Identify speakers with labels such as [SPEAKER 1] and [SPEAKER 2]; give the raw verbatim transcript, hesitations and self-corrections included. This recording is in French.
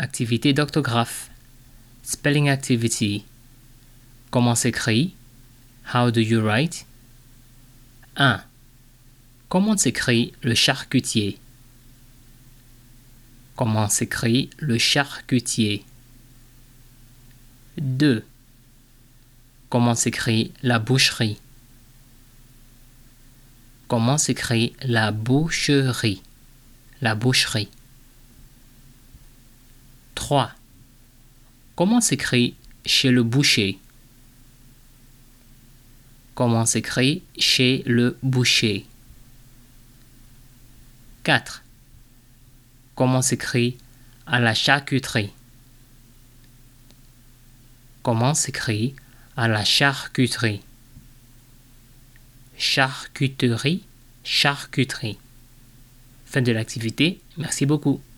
[SPEAKER 1] Activité d'orthographe. Spelling activity. Comment s'écrit? How do you write? un. Comment s'écrit le charcutier? Comment s'écrit le charcutier? deux. Comment s'écrit la boucherie? Comment s'écrit la boucherie? La boucherie. trois. Comment s'écrit chez le boucher? Comment s'écrit chez le boucher? quatre. Comment s'écrit à la charcuterie? Comment s'écrit à la charcuterie? Charcuterie, charcuterie. Fin de l'activité. Merci beaucoup.